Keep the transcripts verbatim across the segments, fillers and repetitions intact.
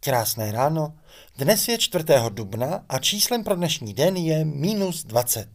Krásné ráno, dnes je čtvrtého dubna a číslem pro dnešní den je minus dvacet.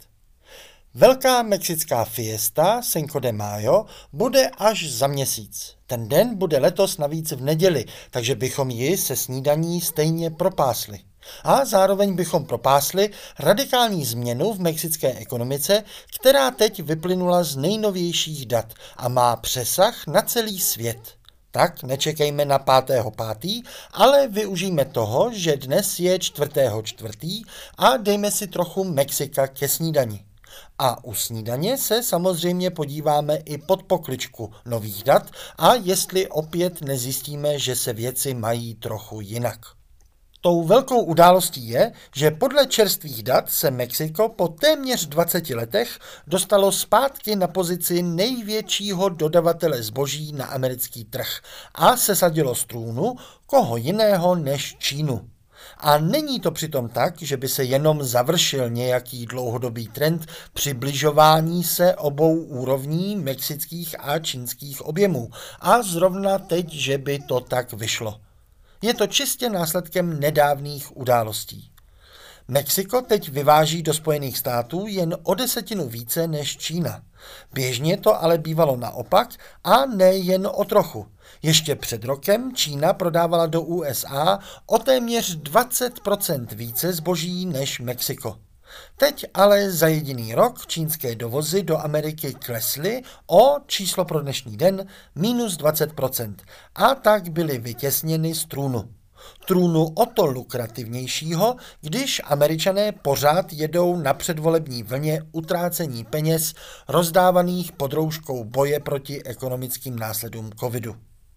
Velká mexická fiesta Cinco de Mayo bude až za měsíc. Ten den bude letos navíc v neděli, takže bychom ji se snídaní stejně propásli. A zároveň bychom propásli radikální změnu v mexické ekonomice, která teď vyplynula z nejnovějších dat a má přesah na celý svět. Tak nečekejme na pátého pátý, ale využijme toho, že dnes je čtvrtého čtvrtý a dejme si trochu Mexika ke snídani. A u snídaně se samozřejmě podíváme i pod pokličku nových dat a jestli opět nezjistíme, že se věci mají trochu jinak. Tou velkou událostí je, že podle čerstvých dat se Mexiko po téměř dvaceti letech dostalo zpátky na pozici největšího dodavatele zboží na americký trh a sesadilo z trůnu koho jiného než Čínu. A není to přitom tak, že by se jenom završil nějaký dlouhodobý trend přibližování se obou úrovní mexických a čínských objemů a zrovna teď, že by to tak vyšlo. Je to čistě následkem nedávných událostí. Mexiko teď vyváží do Spojených států jen o desetinu více než Čína. Běžně to ale bývalo naopak a ne jen o trochu. Ještě před rokem Čína prodávala do U S A o téměř dvacet procent více zboží než Mexiko. Teď ale za jediný rok čínské dovozy do Ameriky klesly o číslo pro dnešní den minus dvacet procent a tak byly vytěsněny z trůnu. Trůnu o to lukrativnějšího, když Američané pořád jedou na předvolební vlně utrácení peněz rozdávaných pod rouškou boje proti ekonomickým následům covidu.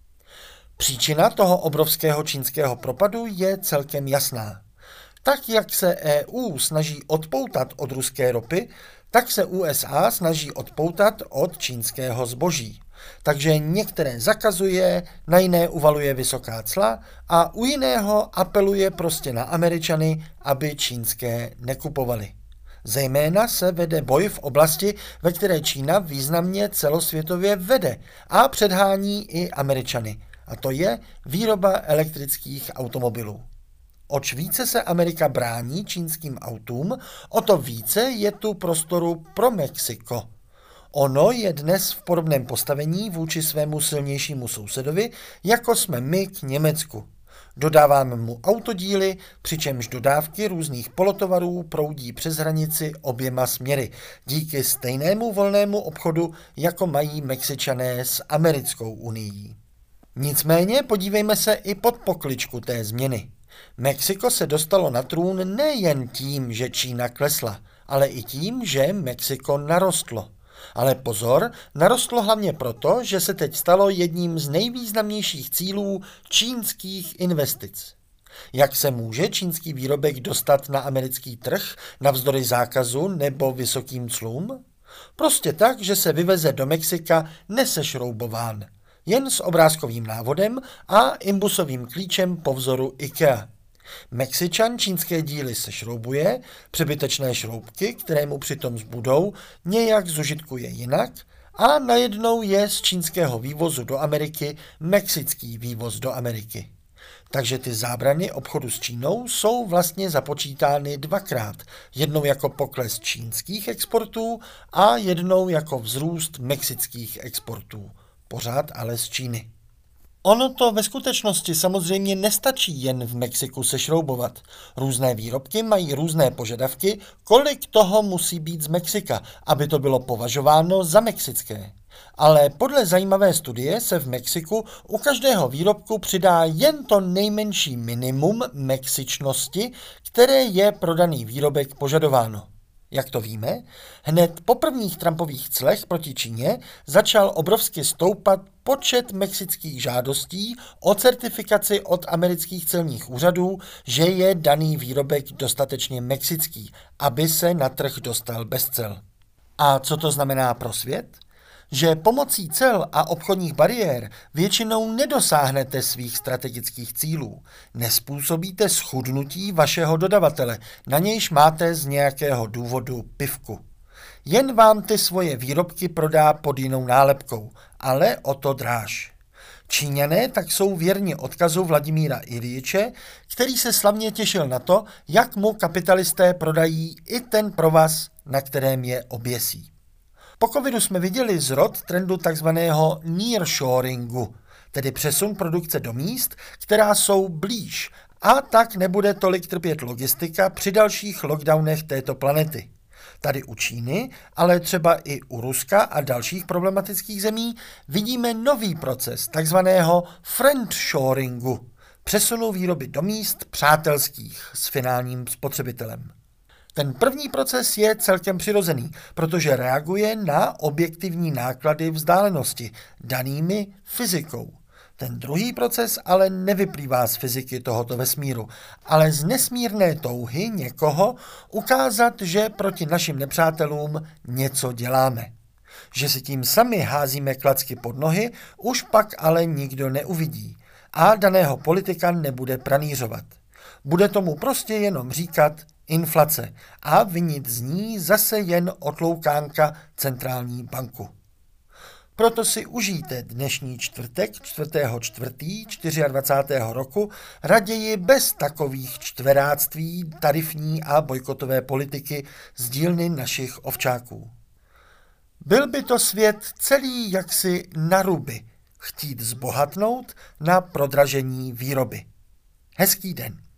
Příčina toho obrovského čínského propadu je celkem jasná. Tak, jak se E U snaží odpoutat od ruské ropy, tak se U S A snaží odpoutat od čínského zboží. Takže některé zakazuje, na jiné uvaluje vysoká cla a u jiného apeluje prostě na Američany, aby čínské nekupovali. Zejména se vede boj v oblasti, ve které Čína významně celosvětově vede a předhání i Američany. A to je výroba elektrických automobilů. Oč více se Amerika brání čínským autům, o to více je tu prostoru pro Mexiko. Ono je dnes v podobném postavení vůči svému silnějšímu sousedovi, jako jsme my k Německu. Dodáváme mu autodíly, přičemž dodávky různých polotovarů proudí přes hranici oběma směry, díky stejnému volnému obchodu, jako mají Mexičané s Americkou unií. Nicméně podívejme se i pod pokličku té změny. Mexiko se dostalo na trůn nejen tím, že Čína klesla, ale i tím, že Mexiko narostlo. Ale pozor, narostlo hlavně proto, že se teď stalo jedním z nejvýznamnějších cílů čínských investic. Jak se může čínský výrobek dostat na americký trh navzdory zákazu nebo vysokým clům? Prostě tak, že se vyveze do Mexika nesešroubován, jen s obrázkovým návodem a imbusovým klíčem po vzoru IKEA. Mexičan čínské díly sešroubuje, přebytečné šroubky, které mu přitom zbudou, nějak zužitkuje jinak a najednou je z čínského vývozu do Ameriky mexický vývoz do Ameriky. Takže ty zábrany obchodu s Čínou jsou vlastně započítány dvakrát, jednou jako pokles čínských exportů a jednou jako vzrůst mexických exportů, pořád ale z Číny. Ono to ve skutečnosti samozřejmě nestačí jen v Mexiku sešroubovat. Různé výrobky mají různé požadavky, kolik toho musí být z Mexika, aby to bylo považováno za mexické. Ale podle zajímavé studie se v Mexiku u každého výrobku přidá jen to nejmenší minimum mexičnosti, které je pro daný výrobek požadováno. Jak to víme? Hned po prvních Trumpových clech proti Číně začal obrovsky stoupat počet mexických žádostí o certifikaci od amerických celních úřadů, že je daný výrobek dostatečně mexický, aby se na trh dostal bez cel. A co to znamená pro svět? Že pomocí cel a obchodních bariér většinou nedosáhnete svých strategických cílů. Nespůsobíte schudnutí vašeho dodavatele, na nějž máte z nějakého důvodu pivku. Jen vám ty svoje výrobky prodá pod jinou nálepkou, ale o to dráž. Číňané tak jsou věrni odkazu Vladimíra Iljiče, který se slavně těšil na to, jak mu kapitalisté prodají i ten provaz, na kterém je oběsí. Po covidu jsme viděli zrod trendu takzvaného nearshoringu, tedy přesun produkce do míst, která jsou blíž, a tak nebude tolik trpět logistika při dalších lockdownech této planety. Tady u Číny, ale třeba i u Ruska a dalších problematických zemí vidíme nový proces takzvaného friendshoringu, přesunu výroby do míst přátelských s finálním spotřebitelem. Ten první proces je celkem přirozený, protože reaguje na objektivní náklady vzdálenosti, danými fyzikou. Ten druhý proces ale nevyplývá z fyziky tohoto vesmíru, ale z nesmírné touhy někoho ukázat, že proti našim nepřátelům něco děláme. Že si tím sami házíme klacky pod nohy, už pak ale nikdo neuvidí a daného politika nebude pranířovat. Bude tomu prostě jenom říkat inflace a vinit z ní zase jen otloukánka centrální banku. Proto si užijte dnešní čtvrtek, čtvrtého čtvrtého dvacátého čtvrtého roku, raději bez takových čtveráctví, tarifní a bojkotové politiky z dílny našich ovčáků. Byl by to svět celý jaksi na ruby, chtít zbohatnout na prodražení výroby. Hezký den.